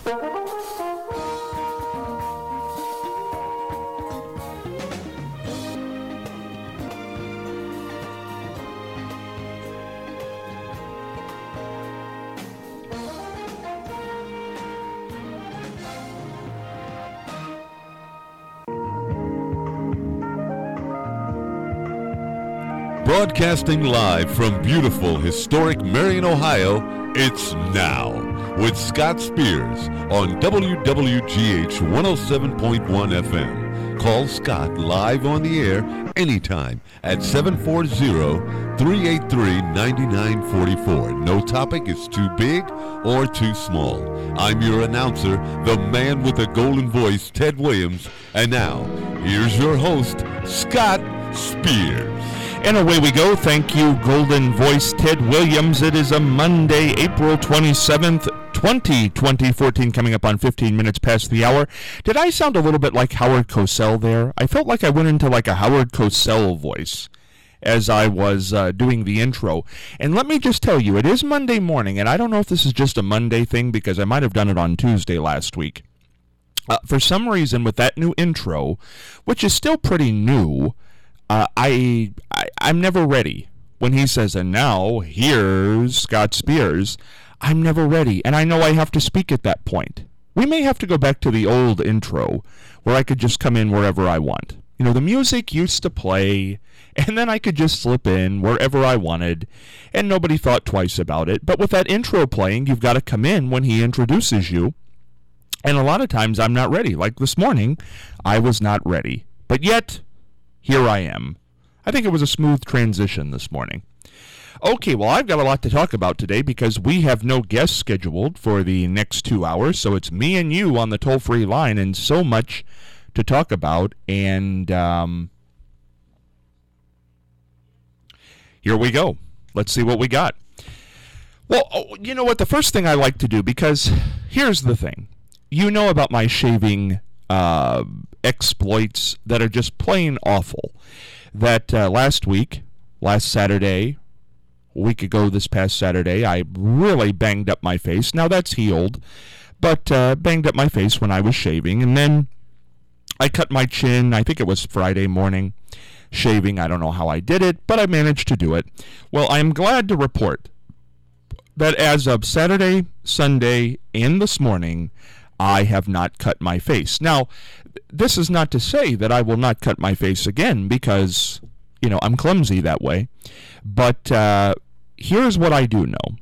Broadcasting live from beautiful, historic Marion, Ohio, it's Now with Scott Spears on WWGH 107.1 FM. Call Scott live on the air anytime at 740-383-9944. No topic is too big or too small. I'm your announcer, the man with the golden voice, Ted Williams. And now, here's your host, Scott Spears. And away we go. Thank you, Golden Voice Ted Williams. It is a Monday, April 27th, 2014, coming up on 15 minutes past the hour. Did I sound a little bit like Howard Cosell there? I felt like I went into like a Howard Cosell voice as I was doing the intro. And let me just tell you, it is Monday morning, and I don't know if this is just a Monday thing because I might have done it on Tuesday last week. For some reason, with that new intro, which is still pretty new, I'm never ready. When he says, and now, here's Scott Spears, I'm never ready, and I know I have to speak at that point. We may have to go back to the old intro, where I could just come in wherever I want. You know, the music used to play, and then I could just slip in wherever I wanted, and nobody thought twice about it. But with that intro playing, you've got to come in when he introduces you, and a lot of times I'm not ready. Like this morning, I was not ready. But yet, here I am. I think it was a smooth transition this morning. Okay, well, I've got a lot to talk about today because we have no guests scheduled for the next 2 hours, so it's me and you on the toll-free line and so much to talk about. And here we go. Let's see what we got. Well, you know what? The first thing I like to do, because here's the thing. You know about my shaving exploits that are just plain awful. That last Saturday, a week ago this past Saturday, I really banged up my face. Now that's healed, but banged up my face when I was shaving. And then I cut my chin, I think it was Friday morning, shaving. I don't know how I did it, but I managed to do it. Well, I am glad to report that as of Saturday, Sunday, and this morning, I have not cut my face. Now, this is not to say that I will not cut my face again because, you know, I'm clumsy that way. But here's what I do know.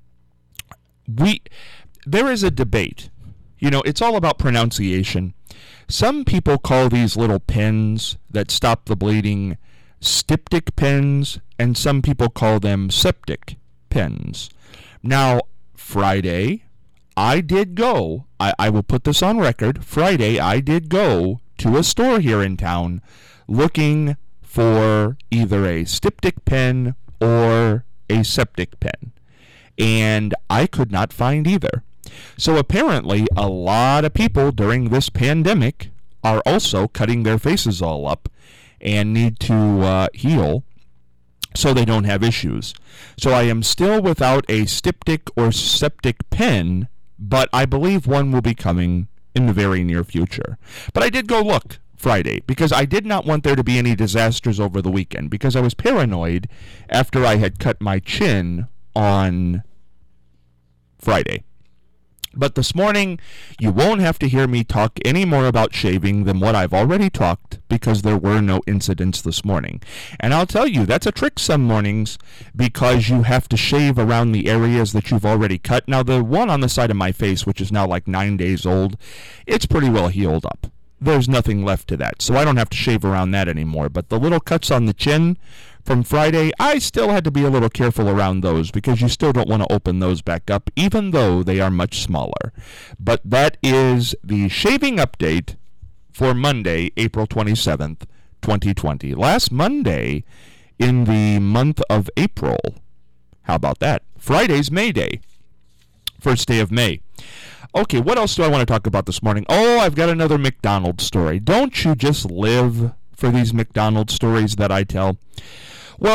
There is a debate. You know, it's all about pronunciation. Some people call these little pins that stop the bleeding styptic pins, and some people call them septic pins. Now, Friday, I did go, I will put this on record, Friday I did go to a store here in town looking for either a styptic pen or a septic pen. And I could not find either. So apparently a lot of people during this pandemic are also cutting their faces all up and need to heal so they don't have issues. So I am still without a styptic or septic pen, but I believe one will be coming in the very near future. But I did go look Friday because I did not want there to be any disasters over the weekend because I was paranoid after I had cut my chin on Friday. But this morning, you won't have to hear me talk any more about shaving than what I've already talked because there were no incidents this morning. And I'll tell you, that's a trick some mornings because you have to shave around the areas that you've already cut. Now, the one on the side of my face, which is now like 9 days old, it's pretty well healed up. There's nothing left to that, so I don't have to shave around that anymore. But the little cuts on the chin from Friday, I still had to be a little careful around those because you still don't want to open those back up, even though they are much smaller. But that is the shaving update for Monday, April 27th, 2020. Last Monday in the month of April. How about that? Friday's May Day. First day of May. Okay, what else do I want to talk about this morning? Oh, I've got another McDonald's story. Don't you just live for these McDonald's stories that I tell? Well,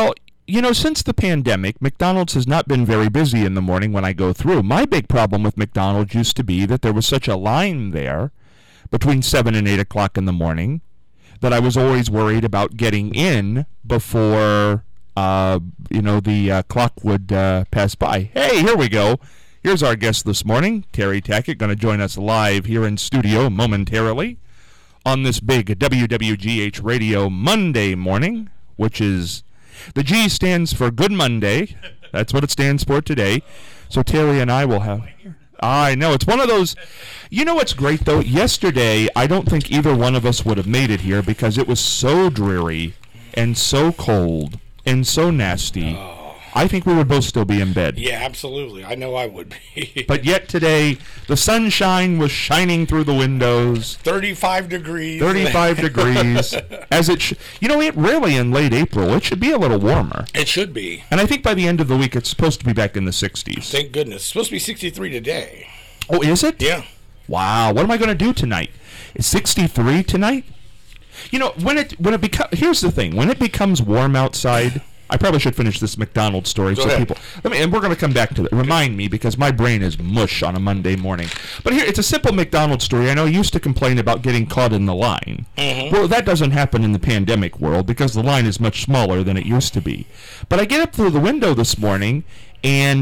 since the pandemic, McDonald's has not been very busy in the morning when I go through. My big problem with McDonald's used to be that there was such a line there between 7 and 8 o'clock in the morning that I was always worried about getting in before, the clock would pass by. Hey, here we go. Here's our guest this morning, Terry Tackett, going to join us live here in studio momentarily on this big WWGH Radio Monday morning, which is, the G stands for Good Monday. That's what it stands for today. So Terry and I will have... I know, it's one of those... You know what's great, though? Yesterday, I don't think either one of us would have made it here because it was so dreary and so cold and so nasty. I think we would both still be in bed. Yeah, absolutely. I know I would be. But yet today, the sunshine was shining through the windows. 35 degrees. 35 degrees. As it it really in late April, it should be a little warmer. It should be. And I think by the end of the week, it's supposed to be back in the 60s. Thank goodness. It's supposed to be 63 today. Oh, is it? Yeah. Wow. What am I going to do tonight? Is 63 tonight? Here's the thing. When it becomes warm outside... I probably should finish this McDonald's story and we're going to come back to that. Remind me, because my brain is mush on a Monday morning. But here, it's a simple McDonald's story. I know you used to complain about getting caught in the line. Mm-hmm. Well, that doesn't happen in the pandemic world because the line is much smaller than it used to be. But I get up through the window this morning, and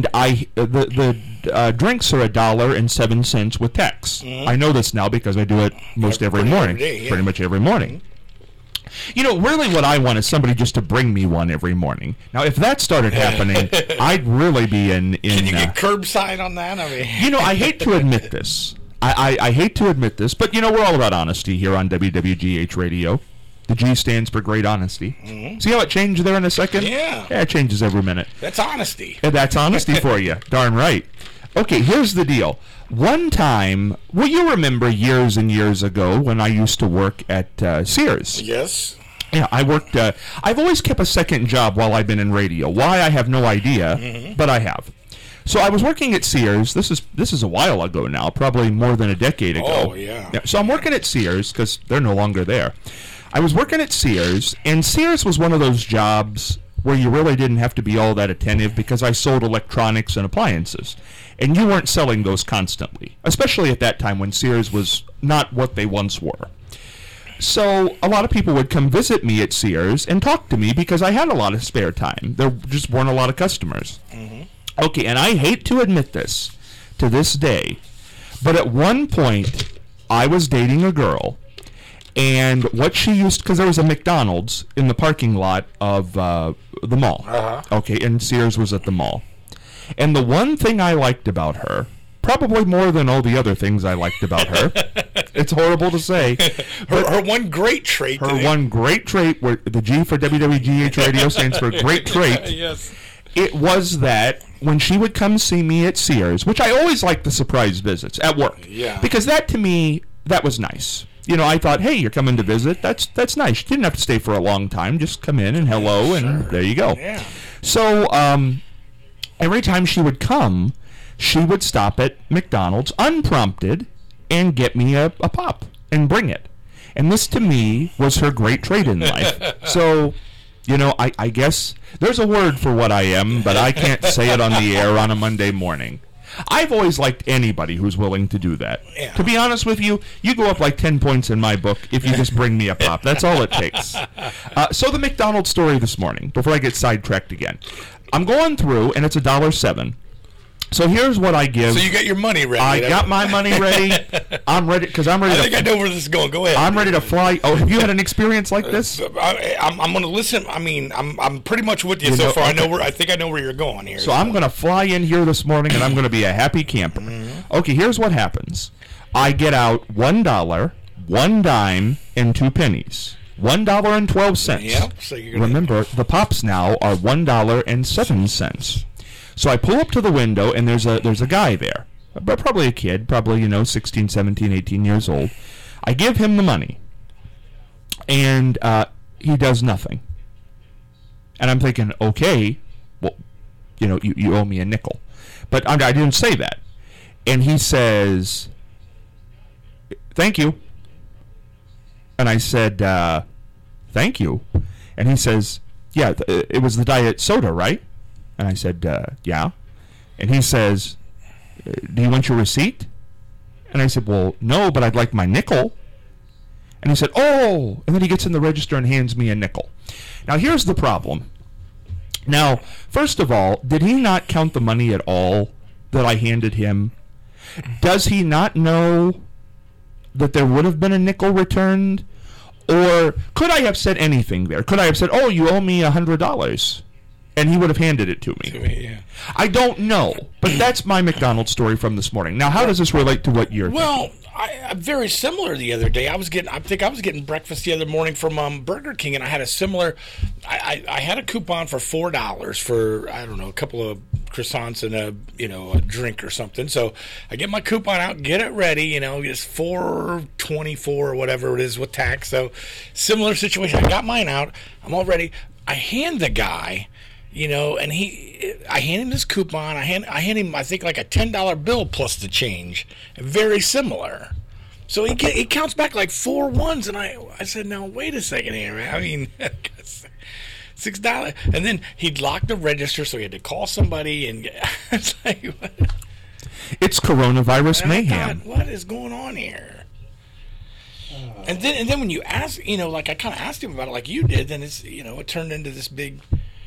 the drinks are $1.07 with tax. Mm-hmm. I know this now because I do it every morning. Pretty much every morning. Really what I want is somebody just to bring me one every morning. Now, if that started happening, I'd really be in Can you get curbside on that? I mean, I hate to admit this. I hate to admit this, but, we're all about honesty here on WWGH Radio. The G stands for great honesty. Mm-hmm. See how it changed there in a second? Yeah. Yeah, it changes every minute. That's honesty. And that's honesty for you. Darn right. Okay, here's the deal. One time, you remember years and years ago when I used to work at Sears. Yes. Yeah, I worked, I've always kept a second job while I've been in radio. Why, I have no idea, but I have. So I was working at Sears. This is a while ago now, probably more than a decade ago. Oh, yeah. So I'm working at Sears because they're no longer there. I was working at Sears, and Sears was one of those jobs where you really didn't have to be all that attentive because I sold electronics and appliances. And you weren't selling those constantly, especially at that time when Sears was not what they once were. So a lot of people would come visit me at Sears and talk to me because I had a lot of spare time. There just weren't a lot of customers. Mm-hmm. Okay, and I hate to admit this to this day, but at one point I was dating a girl, and what she used, because there was a McDonald's in the parking lot of the mall. Uh-huh. Okay, and Sears was at the mall. And the one thing I liked about her, probably more than all the other things I liked about her, it's horrible to say. Her one great trait. One great trait, where the G for WWGH Radio stands for great trait. Yes. It was that when she would come see me at Sears, which I always liked the surprise visits at work. Yeah. Because that, to me, that was nice. I thought, hey, you're coming to visit. That's nice. You didn't have to stay for a long time. Just come in and hello, and there you go. Yeah. So every time she would come, she would stop at McDonald's unprompted and get me a pop and bring it. And this, to me, was her great trait in life. So, I guess there's a word for what I am, but I can't say it on the air on a Monday morning. I've always liked anybody who's willing to do that. Yeah. To be honest with you, you go up like 10 points in my book if you just bring me a pop. That's all it takes. So the McDonald's story this morning, before I get sidetracked again. I'm going through, and it's $1.07. So here's what I give. So you got your money ready. I got my money ready. I'm ready because I'm ready. I think I know where this is going. Go ahead. I'm ready to fly. Oh, have you had an experience like this? I'm going to listen. I mean, I'm pretty much with you so far. Okay. I think I know where you're going here. So I'm going to fly in here this morning, and I'm going to be a happy camper. Mm-hmm. Okay, here's what happens. I get out $1, 1 dime, and 2 pennies. $1.12. Yep. So you're Remember, the pops now are $1.07. So I pull up to the window, and there's a guy there, but probably a kid, probably 16, 17, 18 years old. I give him the money, and he does nothing. And I'm thinking, okay, well, you owe me a nickel, but I didn't say that. And he says, "Thank you." And I said, "Thank you." And he says, yeah, it was the diet soda, right? And I said, yeah. And he says, do you want your receipt? And I said, well, no, but I'd like my nickel. And he said, oh, and then he gets in the register and hands me a nickel. Now, here's the problem. Now, first of all, did he not count the money at all that I handed him? Does he not know that there would have been a nickel returned? Or could I have said anything there? Could I have said, oh, you owe me $100? And he would have handed it to me. Yeah. I don't know, but that's my McDonald's story from this morning. Now, how does this relate to what you're Well, I'm very similar the other day. I think I was getting breakfast the other morning from Burger King, and I had a similar. I had a coupon for $4 for, I don't know, a couple of croissants and a drink or something. So I get my coupon out, get it ready. It's $4.24 or whatever it is with tax. So similar situation. I got mine out. I'm all ready. I hand the guy. And I hand him this coupon. I hand him, I think, like a $10 bill plus the change. Very similar. So he counts back like 4 ones, and I said, now wait a second here, man. I mean, $6, and then he'd lock the register, so he had to call somebody, and it's like, what? It's coronavirus mayhem. God, what is going on here? And then when you ask, like I kind of asked him about it, like you did, then it's it turned into this big.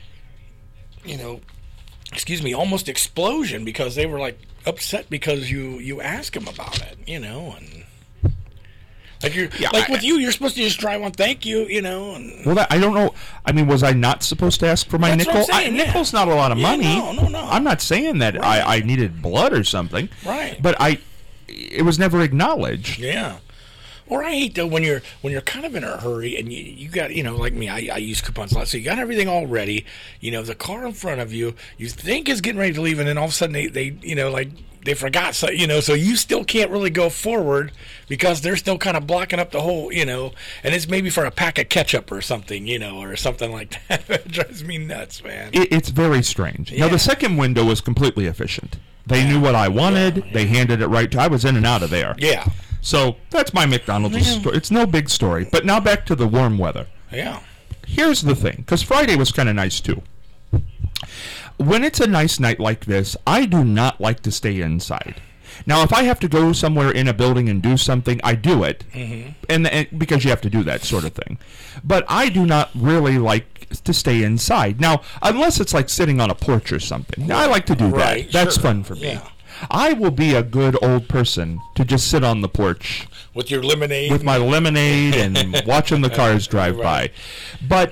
Almost explosion because they were like upset because you ask them about it, and like with you, you're supposed to just drive on thank you, and well, I don't know. I mean, was I not supposed to ask for my nickel? What I'm saying, nickel's not a lot of money. No. I'm not saying that I needed blood or something. Right. But it was never acknowledged. Yeah. Or I hate though when you're kind of in a hurry and you got like me, I use coupons a lot, so you got everything all ready. The car in front of you think is getting ready to leave, and then all of a sudden they forgot, so so you still can't really go forward because they're still kind of blocking up the whole and it's maybe for a pack of ketchup or something or something like that. It drives me nuts, man. It's very strange. Yeah. Now the second window was completely efficient. They knew what I wanted. Yeah. They handed it right to. I was in and out of there. Yeah. So that's my McDonald's story. It's no big story. But now back to the warm weather. Yeah. Here's the thing, because Friday was kind of nice too. When it's a nice night like this, I do not like to stay inside. Now, if I have to go somewhere in a building and do something, I do it, and because you have to do that sort of thing. But I do not really like to stay inside. Now, unless it's like sitting on a porch or something. Now, I like to do that. That's fun for me. Yeah. I will be a good old person to just sit on the porch with your lemonade, with my lemonade, and watching the cars drive by. But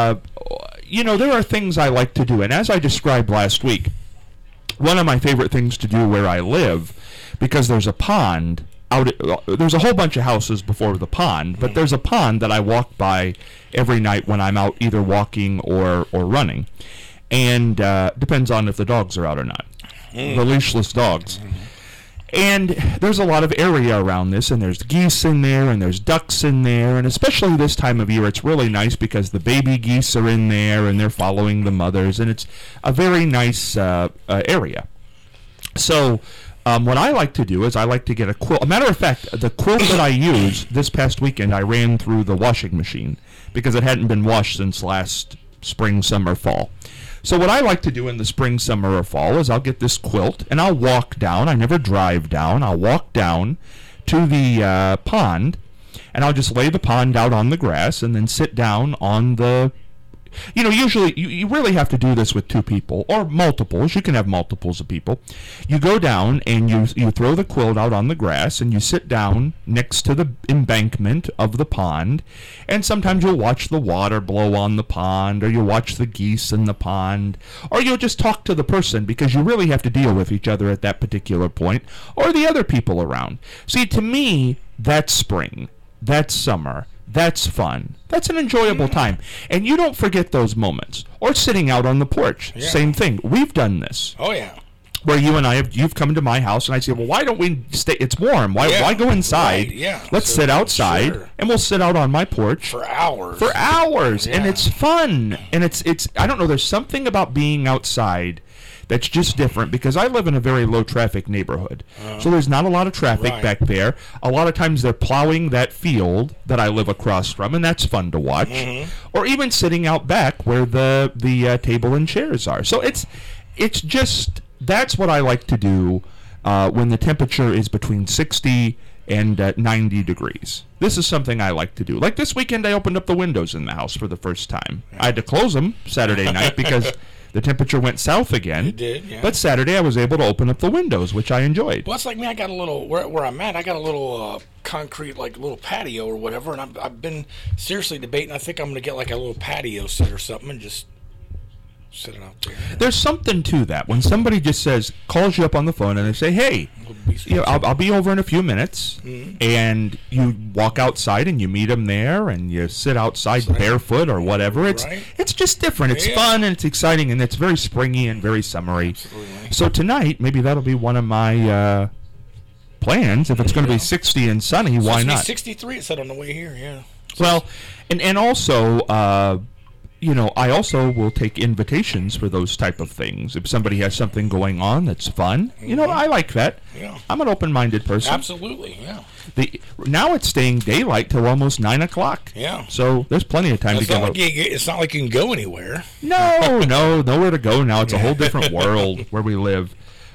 there are things I like to do, and as I described last week, one of my favorite things to do where I live, because there's a pond out. There's a whole bunch of houses before the pond, but there's a pond that I walk by every night when I'm out either walking or running, and depends on if the dogs are out or not. The leashless dogs. And there's a lot of area around this, and there's geese in there, and there's ducks in there, and especially this time of year, it's really nice because the baby geese are in there, and they're following the mothers, and it's a very nice area. So what I like to do is I like to get a quilt. A matter of fact, the quilt that I used this past weekend, I ran through the washing machine because it hadn't been washed since last spring, summer, fall. So what I like to do in the spring, summer, or fall is I'll get this quilt and I'll walk down. I never drive down. I'll walk down to the pond, and I'll just lay the pond out on the grass and then sit down on the... usually you really have to do this with two people or multiples. You can have multiples of people. You go down and you throw the quilt out on the grass and you sit down next to the embankment of the pond, and sometimes you'll watch the water blow on the pond, or you'll watch the geese in the pond, or you'll just talk to the person because you really have to deal with each other at that particular point, or the other people around. See, to me, that's spring. That's summer. That's fun. That's an enjoyable time. And you don't forget those moments. Or sitting out on the porch. Yeah. Same thing. We've done this. Oh, yeah. Where you and you've come to my house, and I say, well, why don't we stay? It's warm. Why go inside? Right. Yeah. Let's sit outside, and we'll sit out on my porch. For hours. Yeah. And it's fun. And it's I don't know, there's something about being outside that's just different because I live in a very low traffic neighborhood. So there's not a lot of traffic Right. back there. A lot of times they're plowing that field that I live across from, and that's fun to watch. Or even sitting out back where the table and chairs are. So it's just, that's what I like to do when the temperature is between 60 and 90 degrees. This is something I like to do. Like this weekend, I opened up the windows in the house for the first time. I had to close them Saturday night because the temperature went south again. It did, yeah. But Saturday, I was able to open up the windows, which I enjoyed. Well, it's like me. I got a little where I'm at. I got a little concrete, like little patio or whatever, and I've been seriously debating. I think I'm going to get like a little patio set or something and just sit it out there. There's something to that. When somebody just calls you up on the phone and they say, hey, I'll be over in a few minutes, and you walk outside and you meet them there and you sit outside barefoot or whatever. It's just different. It's fun and it's exciting and it's very springy and very summery. Absolutely. So tonight, maybe that'll be one of my plans. If it's going to be 60 and sunny, why not? 63, it said on the way here, yeah. Well, and also, I also will take invitations for those type of things. If somebody has something going on that's fun, I like that. Yeah. I'm an open-minded person. Absolutely, yeah. Now it's staying daylight till almost 9 o'clock. Yeah. So there's plenty of time to get out. It's not like you can go anywhere. No, nowhere to go now. It's a whole different world where we live.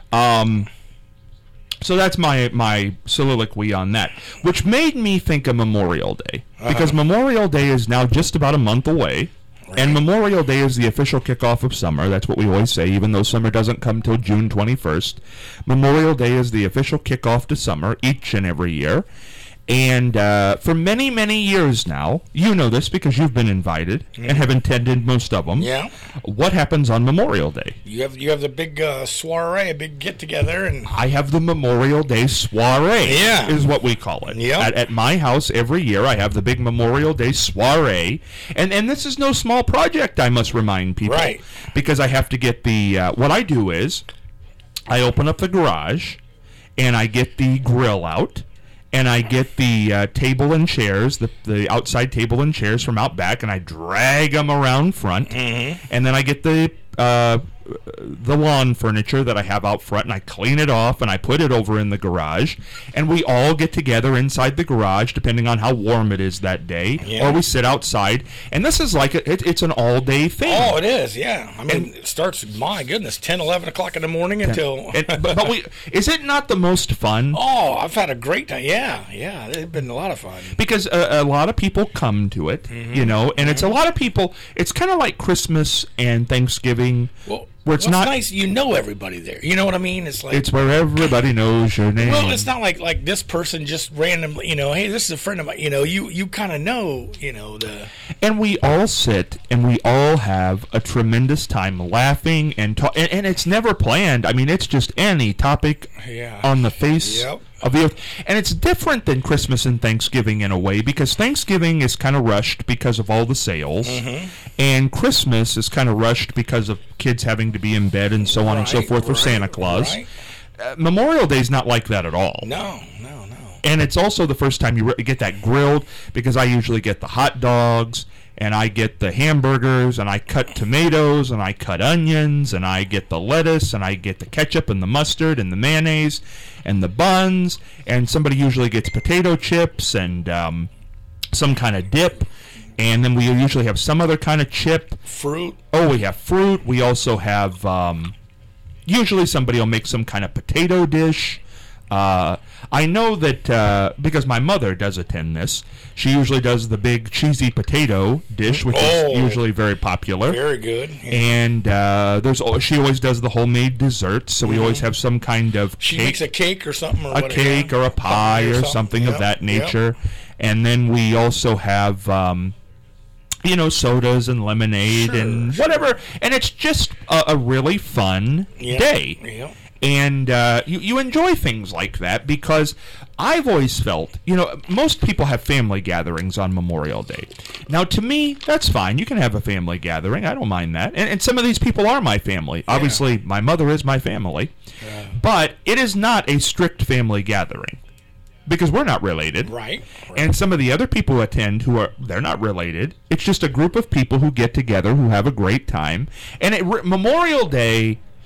So that's my soliloquy on that, which made me think of Memorial Day. Because Memorial Day is now just about a month away. Right. And Memorial Day is the official kickoff of summer. That's what we always say, even though summer doesn't come till June 21st. Memorial Day is the official kickoff to summer each and every year. And for many, many years now, you know this because you've been invited and have attended most of them. Yeah. What happens on Memorial Day? You have the big soiree, a big get-together. And I have the Memorial Day soiree, is what we call it. Yep. At my house every year, I have the big Memorial Day soiree. And this is no small project, I must remind people. Right. Because I have to get what I do is, I open up the garage, and I get the grill out, and I get the table and chairs, the outside table and chairs from out back, and I drag them around front, and then I get the lawn furniture that I have out front, and I clean it off, and I put it over in the garage, and we all get together inside the garage, depending on how warm it is that day, or we sit outside, and this is like, it's an all-day thing. Oh, it is, yeah. I mean, it starts, my goodness, 10, 11 o'clock in the morning until... but is it not the most fun? Oh, I've had a great time. Yeah, it's been a lot of fun. Because a lot of people come to it, and it's a lot of people, it's kind of like Christmas and Thanksgiving, where it's not nice. You know everybody there. You know what I mean? It's like it's where everybody knows your name. Well, it's not like this person just randomly. Hey, this is a friend of mine. You kind of know. The. And we all sit and we all have a tremendous time laughing and talk. And it's never planned. I mean, it's just any topic on the face of the earth. And it's different than Christmas and Thanksgiving in a way, because Thanksgiving is kind of rushed because of all the sales, and Christmas is kind of rushed because of kids having to be in bed and so on and so forth for Santa Claus. Right. Memorial Day is not like that at all. No. And it's also the first time you get that grilled, because I usually get the hot dogs, and I get the hamburgers, and I cut tomatoes, and I cut onions, and I get the lettuce, and I get the ketchup and the mustard and the mayonnaise and the buns, and somebody usually gets potato chips and some kind of dip, and then we usually have some other kind of chip. Fruit. Oh, we have fruit. We also have, usually somebody will make some kind of potato dish. I know that because my mother does attend this, she usually does the big cheesy potato dish, which is usually very popular. Very good. Yeah. And she always does the homemade desserts, so we always have some kind of She makes a cake or something, or a cake or a pie or something of that nature. And then we also have sodas and lemonade and whatever, and it's just a really fun day. Yeah. And you enjoy things like that, because I've always felt, most people have family gatherings on Memorial Day. Now, to me, that's fine. You can have a family gathering. I don't mind that. And some of these people are my family. Yeah. Obviously, my mother is my family. Yeah. But it is not a strict family gathering, because we're not related. Right. And some of the other people who attend they're not related. It's just a group of people who get together, who have a great time. And Memorial Day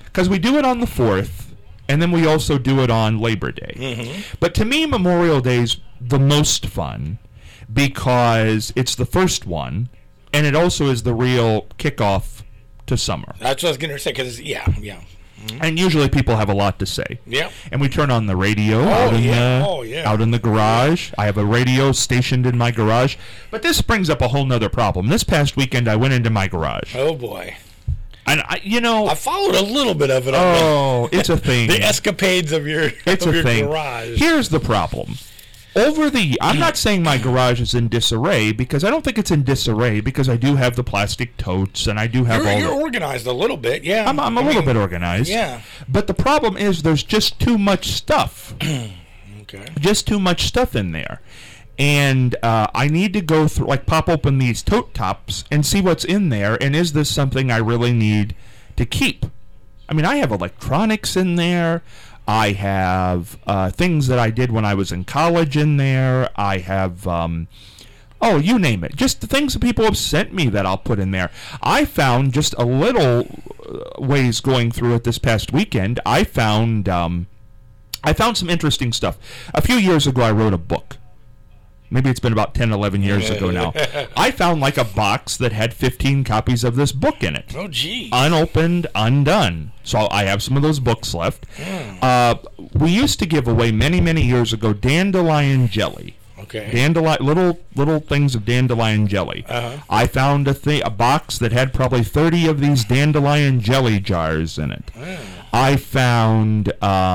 because we do it on the 4th, and then we also do it on Labor Day. Mm-hmm. But to me, Memorial Day's the most fun because it's the first one, and it also is the real kickoff to summer. That's what I was going to say, because, yeah. Mm-hmm. And usually people have a lot to say. Yeah. And we turn on the radio out in the garage. I have a radio stationed in my garage. But this brings up a whole nother problem. This past weekend, I went into my garage. Oh, boy. And, I followed a little bit of it. It's a thing. The escapades of your garage. Here's the problem. I'm not saying my garage is in disarray, because I don't think it's in disarray, because I do have the plastic totes and I do have You're organized a little bit, yeah. I'm a little bit organized. Yeah. But the problem is there's just too much stuff. Okay. Just too much stuff in there. And I need to go through, pop open these tote tops and see what's in there, and is this something I really need to keep? I mean, I have electronics in there. I have things that I did when I was in college in there. I have, you name it. Just the things that people have sent me that I'll put in there. I found just a little ways going through it this past weekend. I found some interesting stuff. A few years ago, I wrote a book. Maybe it's been about 10, 11 years ago now. I found a box that had 15 copies of this book in it. Oh, geez. Unopened, undone. So I have some of those books left. We used to give away many, many years ago dandelion jelly. Okay. Little things of dandelion jelly. Uh-huh. I found a box that had probably 30 of these dandelion jelly jars in it. I found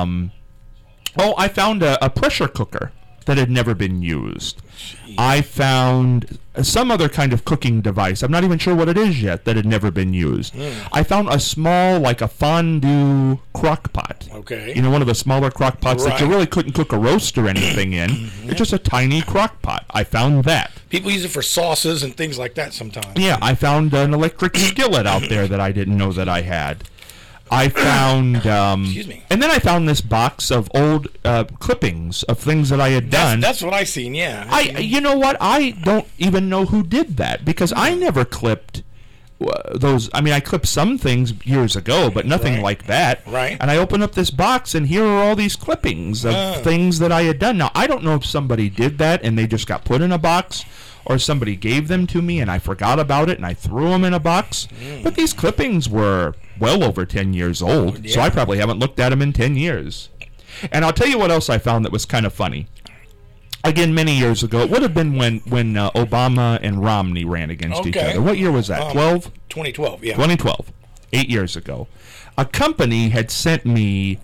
a pressure cooker that had never been used. Jeez. I found some other kind of cooking device. I'm not even sure what it is yet, that had never been used. I found a small, a fondue crock pot. Okay. You know, one of the smaller crock pots that you really couldn't cook a roast or anything in. Yeah. It's just a tiny crock pot. I found that. People use it for sauces and things like that sometimes. Yeah, I found an electric skillet out there that I didn't know that I had. I found, excuse me. And then I found this box of old clippings of things that I had done. That's what I seen, yeah. You know what? I don't even know who did that, because I never clipped those. I mean, I clipped some things years ago, but nothing like that. Right. And I open up this box, and here are all these clippings of things that I had done. Now, I don't know if somebody did that and they just got put in a box, or somebody gave them to me and I forgot about it and I threw them in a box. But these clippings were well over 10 years old, so I probably haven't looked at them in 10 years. And I'll tell you what else I found that was kind of funny. Again, many years ago, it would have been when Obama and Romney ran against each other. What year was that? 2012, yeah. 2012, 8 years ago. A company had sent me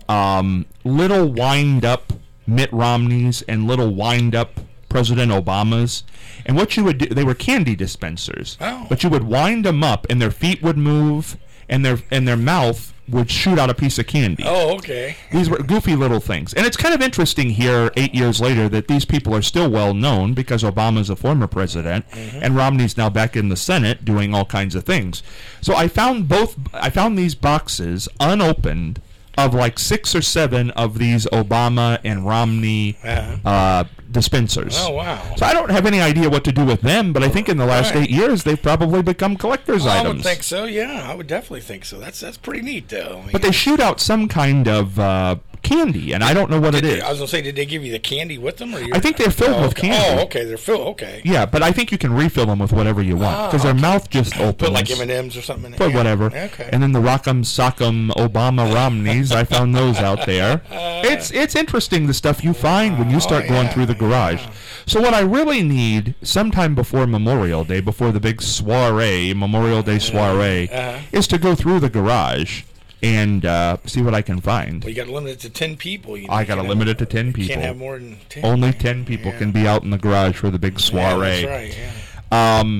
little wind-up Mitt Romneys and little wind-up President Obamas. And what you would do, they were candy dispensers. Oh. But you would wind them up, and their feet would move, and their mouth would shoot out a piece of candy. Oh, okay. These were goofy little things. And it's kind of interesting here, 8 years later, that these people are still well known because Obama's a former president, and Romney's now back in the Senate doing all kinds of things. So I found these boxes unopened of 6 or 7 of these Obama and Romney dispensers. Oh, wow. So I don't have any idea what to do with them, but I think in the last 8 years they've probably become collector's items. I would think so, yeah. I would definitely think so. That's pretty neat, though. I mean, but they shoot out some kind of candy, and I don't know what it is. I was going to say, did they give you the candy with them? Or I think they're filled with candy. Oh, okay. They're filled, okay. Yeah, but I think you can refill them with whatever you want, because their mouth just opens. Put M&Ms or something in it. Put whatever. Okay. And then the Rock'em Sock'em Obama Romneys, I found those out there. It's interesting, the stuff you find when you start going through the garage. Yeah. So what I really need, sometime before Memorial Day, before the big soiree, Memorial Day soiree, is to go through the garage and see what I can find. Well, you got to limit it to 10 people. I got to limit it to 10 people. Can't have more than 10. Only 10 people can be out in the garage for the big soiree. Yeah, that's right, yeah.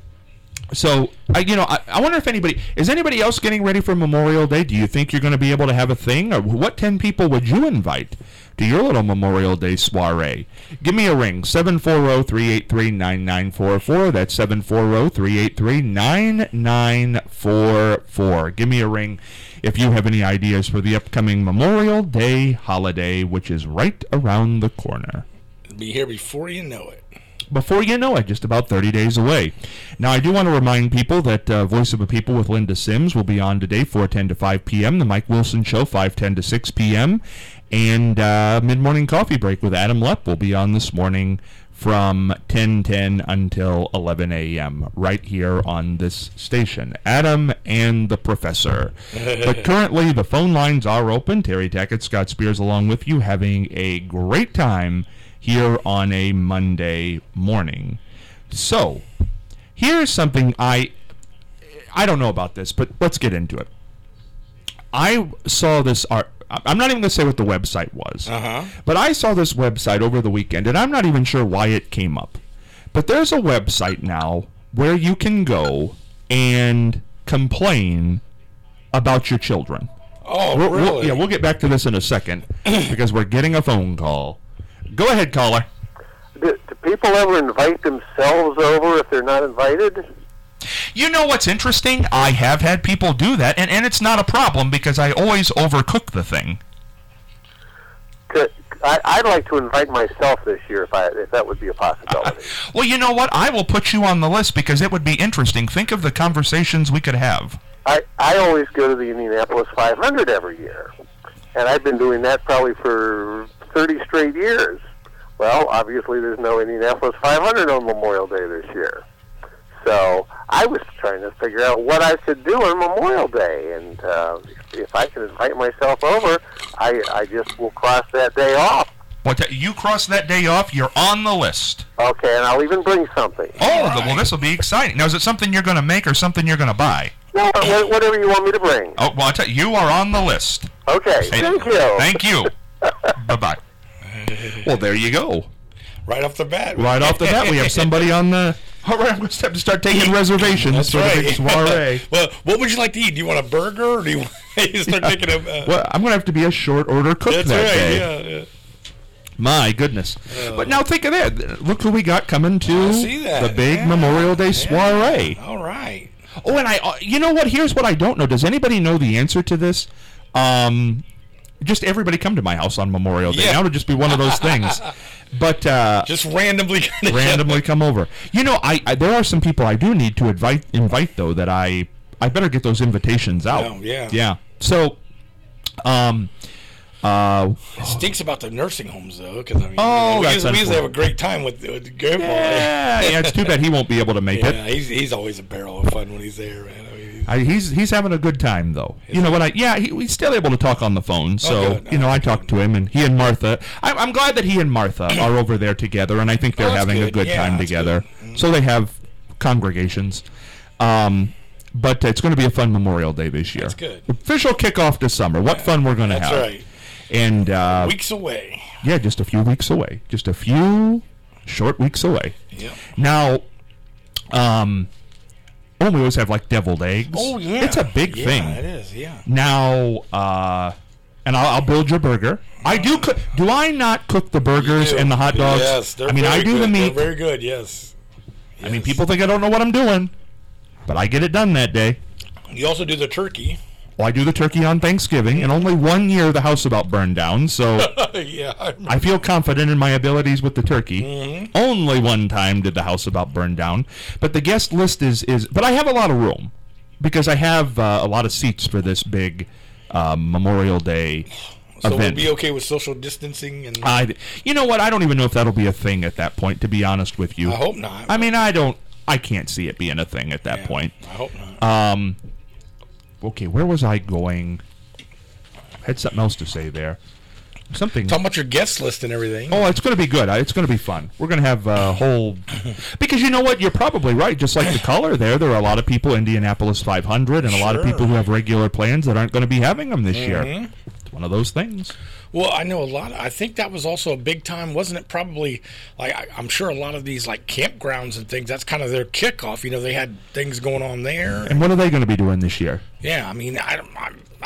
So, I wonder if is anybody else getting ready for Memorial Day? Do you think you're going to be able to have a thing? Or what 10 people would you invite to your little Memorial Day soiree? Give me a ring, 740-383-9944. That's 740-383-9944. Give me a ring if you have any ideas for the upcoming Memorial Day holiday, which is right around the corner. It'll be here before you know it. before you know it, just about 30 days away. Now, I do want to remind people that Voice of a People with Linda Sims will be on today, 4:10 to 5 p.m., The Mike Wilson Show, 5:10 to 6 p.m., and Mid-Morning Coffee Break with Adam Lepp will be on this morning from 10:10 until 11 a.m. right here on this station. Adam and the Professor. But currently, the phone lines are open. Terry Tackett, Scott Spears along with you, having a great time here on a Monday morning. So, here's something I don't know about this, but let's get into it. I saw this art. I'm not even going to say what the website was, but I saw this website over the weekend, and I'm not even sure why it came up. But there's a website now where you can go and complain about your children. Oh, really? We'll get back to this in a second because we're getting a phone call. Go ahead, caller. Do people ever invite themselves over if they're not invited? You know what's interesting? I have had people do that, and it's not a problem because I always overcook the thing. I'd like to invite myself this year if that would be a possibility. Well, you know what? I will put you on the list because it would be interesting. Think of the conversations we could have. I always go to the Indianapolis 500 every year, and I've been doing that probably for 30 straight years. Well, obviously there's no Indianapolis 500 on Memorial Day this year. So I was trying to figure out what I could do on Memorial Day, and if I can invite myself over, I just will cross that day off. You cross that day off, you're on the list. Okay, and I'll even bring something. Oh, right. Well, this will be exciting. Now, is it something you're going to make or something you're going to buy? No, whatever you want me to bring. Oh, well, I'll tell you are on the list. Okay, thank you. Thank you. Bye-bye. Well, there you go. Right off the bat. Right off the bat, we have somebody on the... All right, I'm going to have to start taking reservations. That's for right. the big soiree. Well, what would you like to eat? Do you want a burger, or do you want to start taking a... Well, I'm going to have to be a short order cook that's that right, day. Yeah. My goodness. But now think of that. Look who we got coming to the big Memorial Day soiree. Yeah. All right. Oh, and you know what? Here's what I don't know. Does anybody know the answer to this? Just everybody come to my house on Memorial Day. Now it'll just be one of those things. But just randomly come over. You know, I there are some people I do need to invite though that I better get those invitations out. Oh, yeah. Yeah. So it stinks about the nursing homes though, because I mean, we usually have a great time with Grandpa. Yeah, it's too bad he won't be able to make it. Yeah, he's always a barrel of fun when he's there, man. I mean, he's having a good time though. You know what? He's still able to talk on the phone. So I talked to him, and he and Martha. I'm glad that he and Martha are over there together, and I think they're having a good time together. Good. So they have congregations. But it's going to be a fun Memorial Day this year. That's good. Official kickoff to summer. What fun we're going to have. That's right. And weeks away. Yeah, just a few weeks away. Just a few short weeks away. Yep. Now, we always have like deviled eggs. Oh yeah, it's a big thing. Yeah, it is. Yeah. Now, and I'll build your burger. I do cook. Do I not cook the burgers and the hot dogs? Yes, they're I do good. the meat. They're very good. Yes. I mean, people think I don't know what I'm doing, but I get it done that day. You also do the turkey. Well, I do the turkey on Thanksgiving, and only 1 year the house about burned down, so yeah, I feel confident in my abilities with the turkey. Mm-hmm. Only one time did the house about burn down, but the guest list is but I have a lot of room because I have a lot of seats for this big Memorial Day so event. we'll be okay with social distancing and. You know what? I don't even know if that'll be a thing at that point. To be honest with you, I hope not. I mean, I can't see it being a thing at that point. I hope not. Okay, where was I going? I had something else to say there. Something. Talking about your guest list and everything. Oh, it's going to be good. It's going to be fun. We're going to have a whole... Because you know what? You're probably right. Just like the caller there are a lot of people, Indianapolis 500, and a lot of people who have regular plans that aren't going to be having them this year. It's one of those things. Well, I know a lot. I think that was also a big time, wasn't it? Probably, I'm sure a lot of these like campgrounds and things. That's kind of their kickoff. You know, they had things going on there. And what are they going to be doing this year? Yeah, I mean, I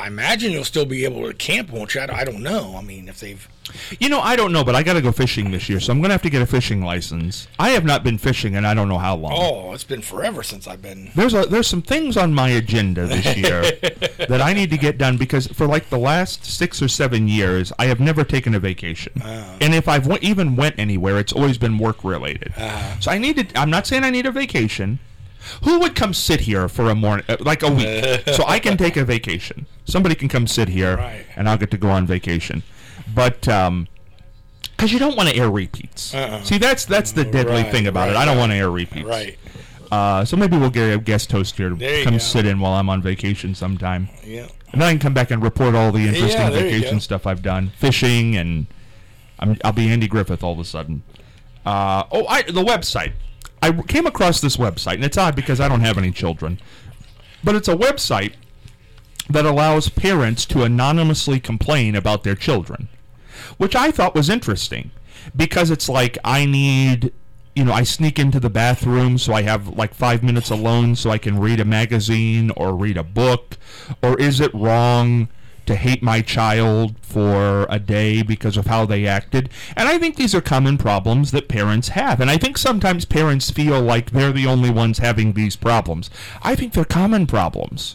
I imagine you'll still be able to camp, won't you? I don't know. I mean, if they've... I don't know, but I got to go fishing this year, so I'm going to have to get a fishing license. I have not been fishing in I don't know how long. Oh, it's been forever since I've been... There's some things on my agenda this year that I need to get done, because for like the last 6 or 7 years, I have never taken a vacation. And if I've even went anywhere, it's always been work-related. So I'm not saying I need a vacation. Who would come sit here for a morning, like a week, so I can take a vacation? Somebody can come sit here, right, and I'll get to go on vacation. But because you don't want to air repeats. See, that's the deadly thing about it. I don't want to air repeats. Right. So maybe we'll get a guest host here to come sit in while I'm on vacation sometime. Yeah. And then I can come back and report all the interesting vacation stuff I've done, fishing, and I'll be Andy Griffith all of a sudden. The website. I came across this website, and it's odd because I don't have any children, but it's a website that allows parents to anonymously complain about their children, which I thought was interesting, because it's like I sneak into the bathroom so I have like 5 minutes alone so I can read a magazine or read a book, or is it wrong to hate my child for a day because of how they acted? And I think these are common problems that parents have, and I think sometimes parents feel like they're the only ones having these problems. I think they're common problems.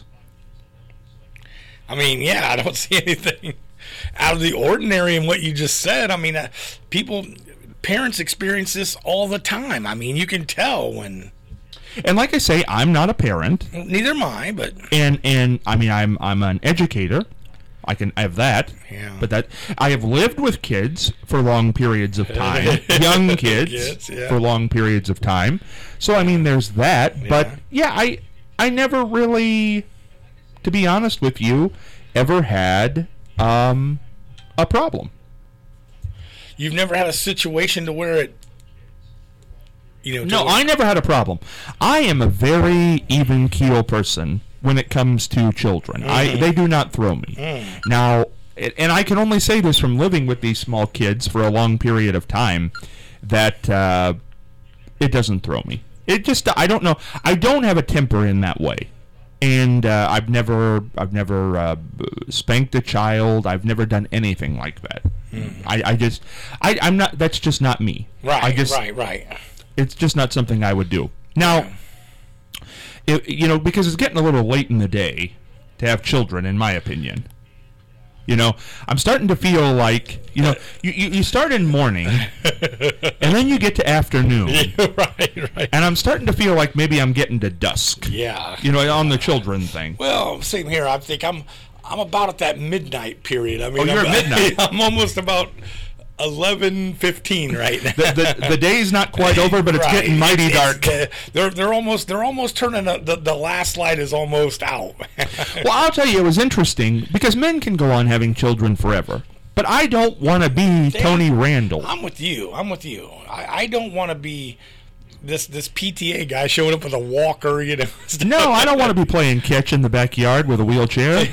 I mean, I don't see anything out of the ordinary in what you just said. I mean, parents experience this all the time. I mean, you can tell when... And like I say, I'm not a parent. Neither am I, but... And I mean, I'm an educator. I have that. Yeah. But that I have lived with kids for long periods of time. Young kids for long periods of time. So, I mean, there's that. Yeah. But, I never really, to be honest with you, ever had a problem. You've never had a situation to where it... No, I never had a problem. I am a very even keel person when it comes to children. They do not throw me. Now, and I can only say this from living with these small kids for a long period of time, that it doesn't throw me. It just, I don't know. I don't have a temper in that way. And I've never spanked a child. I've never done anything like that. I'm not. That's just not me. Right. It's just not something I would do. Now, because it's getting a little late in the day to have children, in my opinion. I'm starting to feel like, you start in morning, and then you get to afternoon. Right. And I'm starting to feel like maybe I'm getting to dusk. Yeah. On the children thing. Well, same here. I think I'm about at that midnight period. I mean, you're at midnight. I'm almost about 11:15 right now. The day's not quite over, but it's getting mighty dark. They're almost turning the last light is almost out. Well, I'll tell you, it was interesting because men can go on having children forever, but I don't want to be Tony Randall. I'm with you. I don't want to be this PTA guy showing up with a walker. No, I don't want to be playing catch in the backyard with a wheelchair.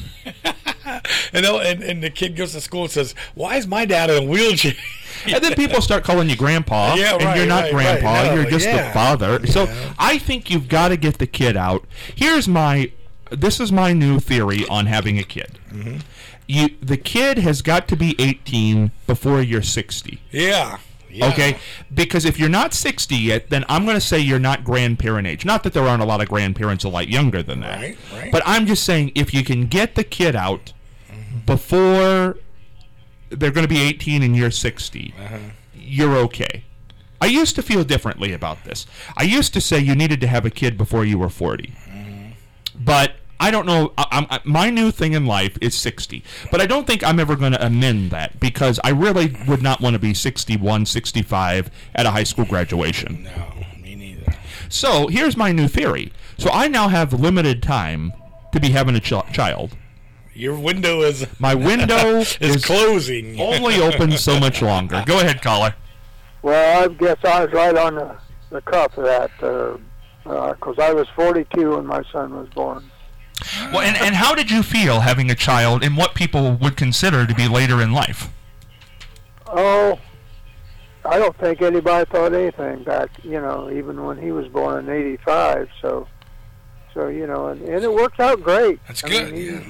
And the kid goes to school and says, "Why is my dad in a wheelchair?" And then people start calling you grandpa, and you're not grandpa, right. No, you're just the father. Yeah. So I think you've got to get the kid out. This is my new theory on having a kid. Mm-hmm. The kid has got to be 18 before you're 60. Yeah. Okay? Because if you're not 60 yet, then I'm going to say you're not grandparent age. Not that there aren't a lot of grandparents a lot younger than that. Right. But I'm just saying, if you can get the kid out before they're going to be 18 and you're 60, you're okay. I used to feel differently about this. I used to say you needed to have a kid before you were 40. But I don't know. My new thing in life is 60. But I don't think I'm ever going to amend that, because I really would not want to be 61, 65 at a high school graduation. No, me neither. So here's my new theory. So I now have limited time to be having a child. Your window is... My window is closing. Only open so much longer. Go ahead, caller. Well, I guess I was right on the cuff of that, because I was 42 when my son was born. Well, and how did you feel having a child in what people would consider to be later in life? Oh, I don't think anybody thought anything back, even when he was born in 85, so and it worked out great. That's good.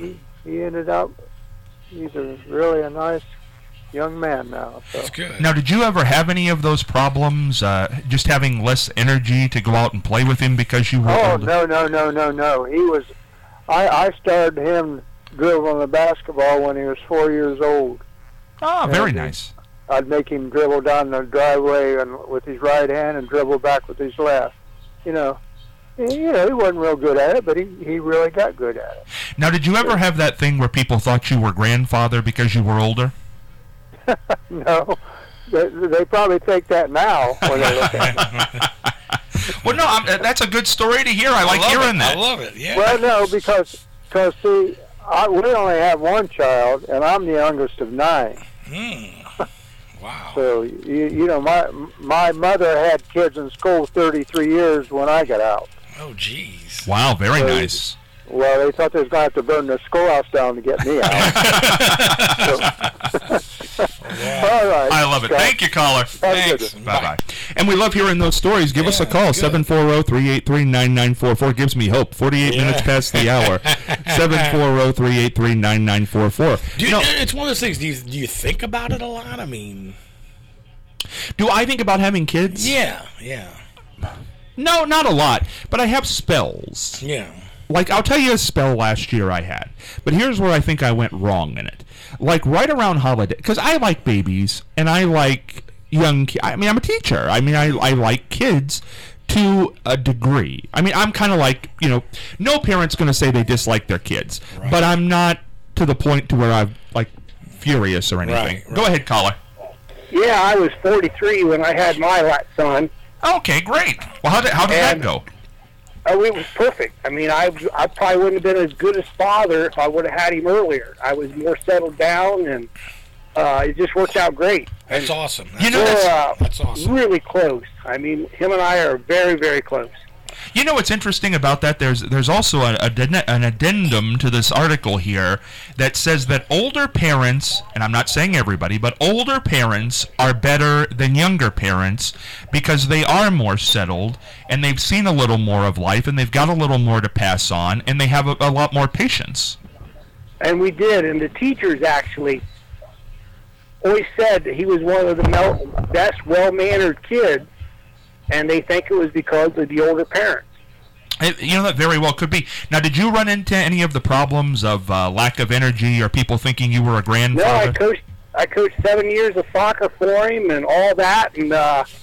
he ended up, he's really a nice young man now. So. That's good. Now, did you ever have any of those problems, just having less energy to go out and play with him because you were older? No. He was, I started him dribbling the basketball when he was 4 years old. Oh, very nice. I'd make him dribble down the driveway and with his right hand and dribble back with his left. He wasn't real good at it, but he really got good at it. Now, did you ever have that thing where people thought you were grandfather because you were older? No, they probably think that now when they look at me. Well, no, that's a good story to hear. I like hearing that. I love it, yeah. Well, no, because see, we only have one child, and I'm the youngest of 9. Wow. So, my mother had kids in school 33 years when I got out. Oh, jeez. Wow, very nice. Well, they thought they was going to have to burn the schoolhouse down to get me out. All right. I love it. Scott. Thank you, caller. Thanks. Bye-bye. And we love hearing those stories. Give us a call, good. 740-383-9944. Gives me hope. 48 minutes past the hour. 740-383-9944. It's one of those things. Do you think about it a lot? I mean... Do I think about having kids? Yeah. No, not a lot. But I have spells. Yeah. Like, I'll tell you a spell last year I had. But here's where I think I went wrong in it. Like, right around holiday, because I like babies, and I like young kids. I mean, I'm a teacher. I mean, I like kids to a degree. I mean, I'm kind of like, no parent's going to say they dislike their kids. Right. But I'm not to the point to where I'm, like, furious or anything. Right. Go ahead, caller. Yeah, I was 43 when I had my son. Okay, great. Well, how did that go? Oh, it was perfect. I mean, I probably wouldn't have been as good as father if I would have had him earlier. I was more settled down, and it just worked out great. That's awesome. That's awesome. Really close. I mean, him and I are very, very close. You know what's interesting about that? There's also an addendum to this article here that says that older parents, and I'm not saying everybody, but older parents are better than younger parents because they are more settled and they've seen a little more of life and they've got a little more to pass on and they have a lot more patience. And we did, and the teachers actually always said that he was one of the best, well-mannered kids. And they think it was because of the older parents. That very well could be. Now, did you run into any of the problems of lack of energy or people thinking you were a grandfather? No, I coached 7 years of soccer for him and all that. And,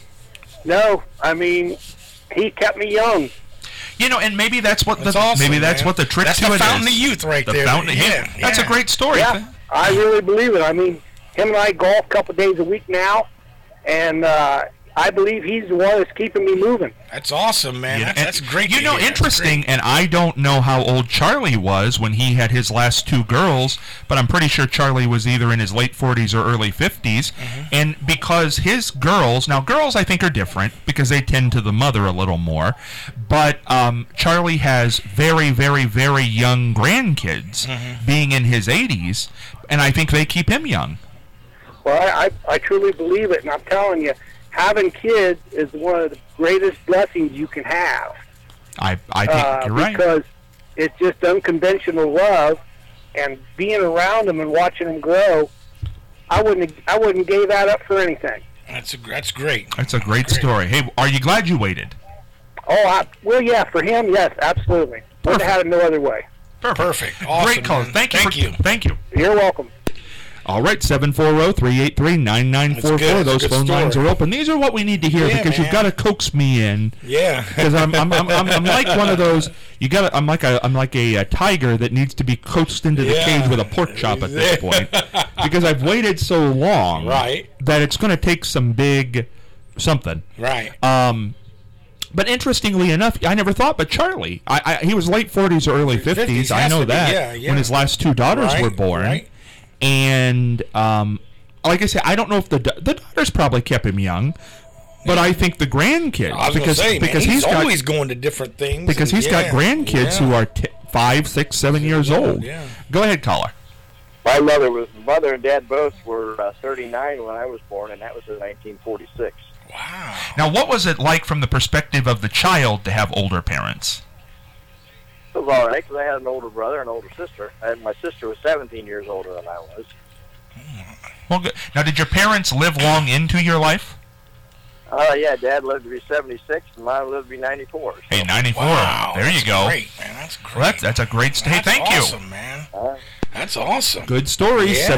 no, I mean, he kept me young. And maybe that's what that's awesome, what the trick that's to the it is. fountain of youth right there. That's a great story. Yeah, I really believe it. I mean, him and I golf a couple days a week now. And, I believe he's the one that's keeping me moving. That's awesome, man. That's great. Interesting, and I don't know how old Charlie was when he had his last 2 girls, but I'm pretty sure Charlie was either in his late 40s or early 50s. Mm-hmm. And because his girls I think are different because they tend to the mother a little more, but Charlie has very, very, very young grandkids, being in his 80s, and I think they keep him young. Well, I truly believe it, and I'm telling you, having kids is one of the greatest blessings you can have. I think you're right. Because it's just unconventional love, and being around them and watching them grow, I wouldn't give that up for anything. That's great. That's a great story. Hey, are you glad you waited? Oh, well, yeah, for him, yes, absolutely. Wouldn't have had it no other way. Perfect. Awesome. Great call. Man. Thank you. Thank you. You're welcome. All right, 740-383-9944. Those phone lines are open. These are what we need to hear because you've got to coax me in. Yeah. Because I'm like one of those. I'm like a tiger that needs to be coaxed into the cage with a pork chop at this point. Because I've waited so long. Right. That it's going to take some big something. Right. But interestingly enough, I never thought, but Charlie, he was late 40s or early 50s. I know that. When his last 2 daughters were born. Right. And like I said, I don't know if the daughters probably kept him young, but I think the grandkids, because he's always going to different things. Because he's got grandkids who are 5, 6, 7 years old. Yeah. Go ahead, caller. My mother and dad both were 39 when I was born, and that was in 1946. Wow. Now, what was it like from the perspective of the child to have older parents? was all right because I had an older brother and an older sister. My sister was 17 years older than I was. Well, good. Now, did your parents live long into your life? Yeah, Dad lived to be 76, and Mom lived to be 94. So. Hey, 94. Wow, there you go. Great, man. That's great. Well, that's a great state. Thank awesome, you. Man. That's awesome. Good story. Yeah,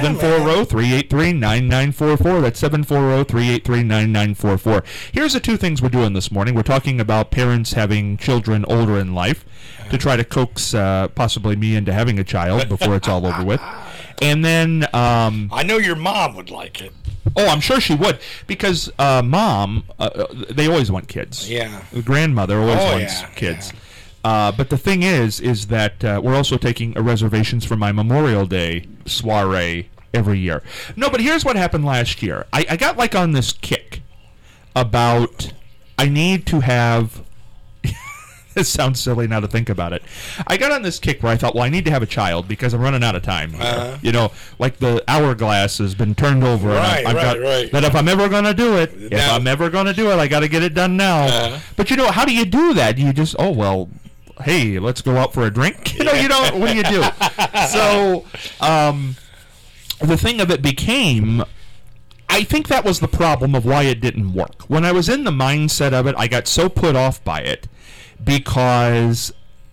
740-383-9944. That's 740-383-9944. Here's the two things we're doing this morning. We're talking about parents having children older in life to try to coax possibly me into having a child before it's all over with. And then... I know your mom would like it. Oh, I'm sure she would, because Mom, they always want kids. Yeah. The grandmother always wants kids. Yeah. But the thing is that we're also taking reservations for my Memorial Day soiree every year. No, but here's what happened last year. I got like on this kick about I need to have... It sounds silly now to think about it. I got on this kick where I thought, well, I need to have a child because I'm running out of time. You know, like the hourglass has been turned over. Right, and right. That if I'm ever going to do it, I got to get it done now. But, you know, how do you do that? You just, oh, well, hey, let's go out for a drink? You know, what do you do? So the thing of it became... I think that was the problem of why it didn't work. When I was in the mindset of it, I got so put off by it because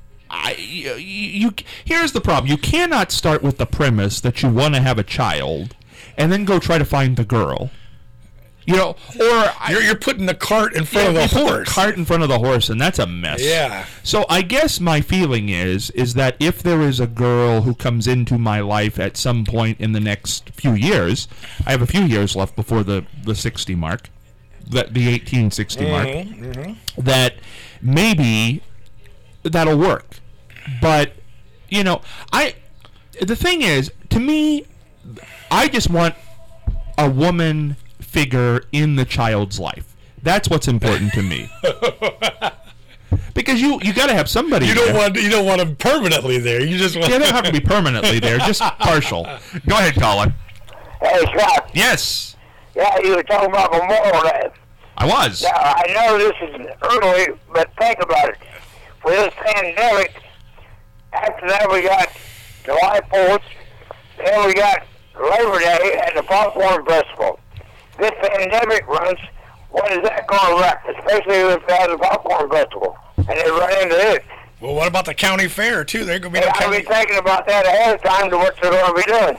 here's the problem. You cannot start with the premise that you want to have a child and then go try to find the girl. You know, or you're putting the cart in front of the horse. The cart in front of the horse, and that's a mess. Yeah. So I guess my feeling is that if there is a girl who comes into my life at some point in the next few years, I have a few years left before the 60 mark, the 1860 mark, that maybe that'll work. But you know, the thing is, to me, I just want a woman figure in the child's life. That's what's important to me. Because you got to have somebody. You don't want them permanently there. You just want. Yeah, they don't have to be permanently there. Just partial. Go ahead, Colin. Hey, Scott. Yes. Yeah, you were talking about Memorial Day. I was. Now, I know this is early, but think about it. For this pandemic, after that we got July 4th, then we got Labor Day and the Popcorn Festival. This pandemic runs, what is that going to wreck? Especially if they have the Popcorn Festival and they run into it. Well, what about the county fair, too? They're going to be I'll be thinking about that ahead of time to what they're going to be doing.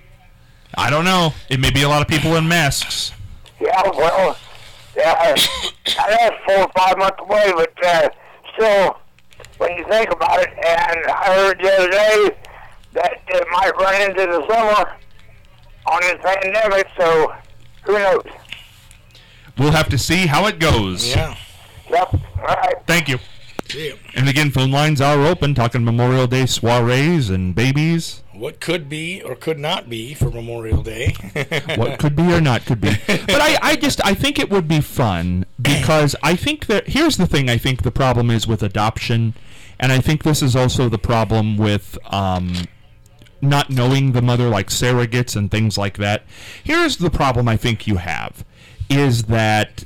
I don't know. It may be a lot of people in masks. Yeah, well, I know it's 4 or 5 months away, but still, when you think about it, and I heard the other day that it might run into the summer on this pandemic, so who knows? We'll have to see how it goes. Yeah. Yep. All right. Thank you. See ya. And again, phone lines are open, talking Memorial Day soirees and babies. What could be or could not be for Memorial Day. What could be or not could be. But I think it would be fun because I think that, here's the thing I think the problem is with adoption, and I think this is also the problem with not knowing the mother, like surrogates and things like that. Here's the problem I think you have, is that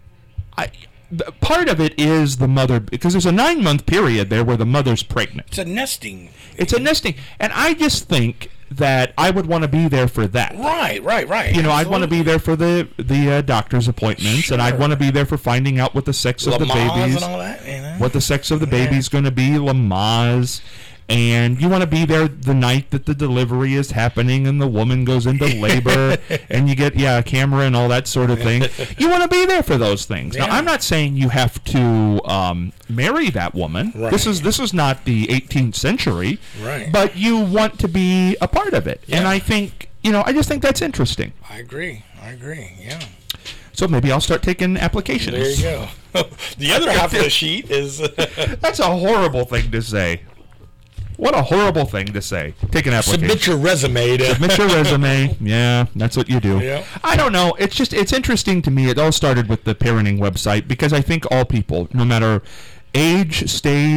part of it is the mother, because there's a 9-month period there where the mother's pregnant. It's a nesting. And I just think that I would want to be there for that. Right. You know, I'd want to be there for the doctor's appointments, and I'd want to be there for finding out what the sex of the babies, and all that, you know? what the sex of the baby's going to be, Lamaze. And you want to be there the night that the delivery is happening and the woman goes into labor and you get, a camera and all that sort of thing. You want to be there for those things. Yeah. Now, I'm not saying you have to marry that woman. Right. This is not the 18th century. Right. But you want to be a part of it. Yeah. And I think, I just think that's interesting. I agree, yeah. So maybe I'll start taking applications. There you go. The other half of the sheet is... That's a horrible thing to say. What a horrible thing to say. Take an application. Submit your resume. Submit your resume. Yeah, that's what you do. Yeah. I don't know. It's interesting to me. It all started with the parenting website because I think all people, no matter age, stage,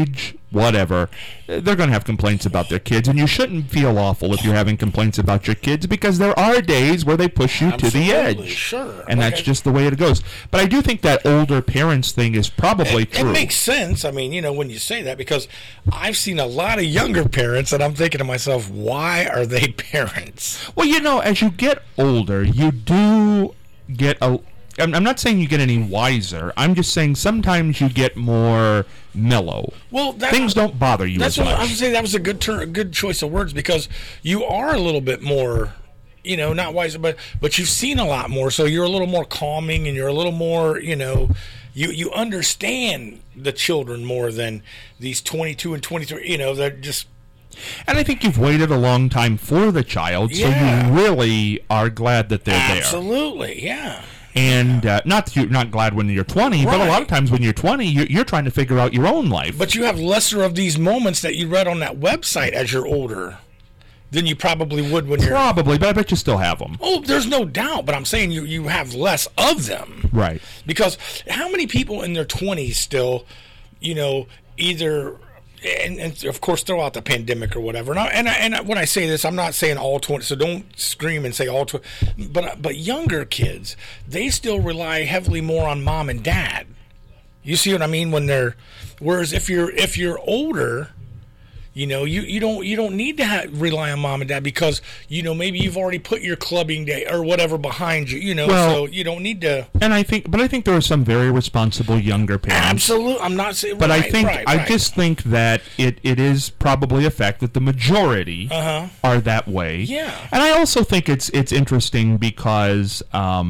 whatever, they're going to have complaints about their kids, and you shouldn't feel awful if you're having complaints about your kids, because there are days where they push you to the edge. Sure. And that's just the way it goes. But I do think that older parents thing is probably true. It makes sense. I mean, when you say that, because I've seen a lot of younger parents, and I'm thinking to myself, why are they parents? Well, as you get older, you do get I'm not saying you get any wiser. I'm just saying sometimes you get more mellow. Well, things don't bother you as much. I would say that was a good choice of words, because you are a little bit more, not wiser, but you've seen a lot more, so you're a little more calming, and you're a little more, you understand the children more than these 22 and 23. They're just. And I think you've waited a long time for the child, so you really are glad that they're there. Absolutely, yeah. And not that you're not glad when you're 20, but a lot of times when you're 20, you're trying to figure out your own life. But you have lesser of these moments that you read on that website as you're older than you probably would when you're... Probably, but I bet you still have them. Oh, there's no doubt, but I'm saying you have less of them. Right. Because how many people in their 20s still, either... And of course, throw out the pandemic or whatever. And when I say this, I'm not saying all 20. So don't scream and say all 20. But younger kids, they still rely heavily more on mom and dad. You see what I mean? Whereas if you're older, you don't need to rely on mom and dad, because maybe you've already put your clubbing day or whatever behind you. So you don't need to. And I think there are some very responsible younger parents. Absolutely, I'm not saying. But I just think that it is probably a fact that the majority are that way. Yeah. And I also think it's interesting because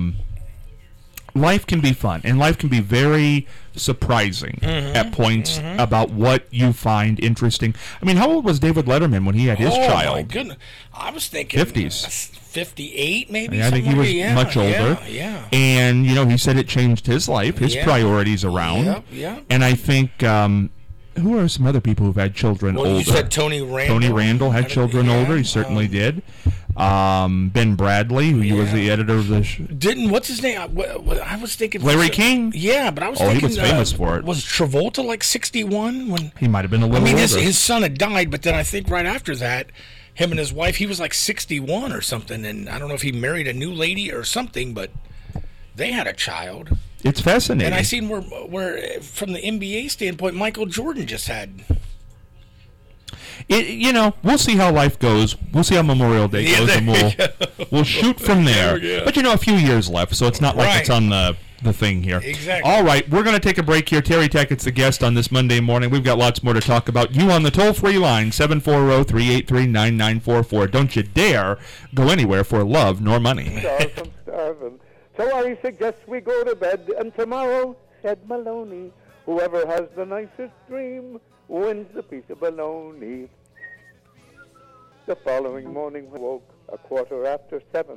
life can be fun, and life can be very surprising at points about what you find interesting. I mean, how old was David Letterman when he had his child? Oh, my goodness. I was thinking 50s. 58, maybe? Yeah, I think he was much older. Yeah. And, he said it changed his life, his priorities around. Yeah. And I think... who are some other people who've had children older? You said Tony Randall. Tony Randall had children older. He certainly did. Ben Bradley, who was the editor of the... What's his name? I was thinking... Larry King? Yeah, but I was thinking... he was famous for it. Was Travolta like 61? When he might have been a little older. His son had died, but then I think right after that, him and his wife, he was like 61 or something, and I don't know if he married a new lady or something, but they had a child. It's fascinating. And I seen where from the NBA standpoint, Michael Jordan just had... we'll see how life goes. We'll see how Memorial Day goes, and we'll shoot from there. But a few years left, so it's not like it's on the thing here. Exactly. All right, we're going to take a break here. Terry Tackett's the guest on this Monday morning. We've got lots more to talk about. You on the toll-free line, 740-383-9944. Don't you dare go anywhere for love nor money. Starving. So I suggest we go to bed, and tomorrow, said Maloney, whoever has the nicest dream wins the piece of bologna. The following morning we woke 7:15.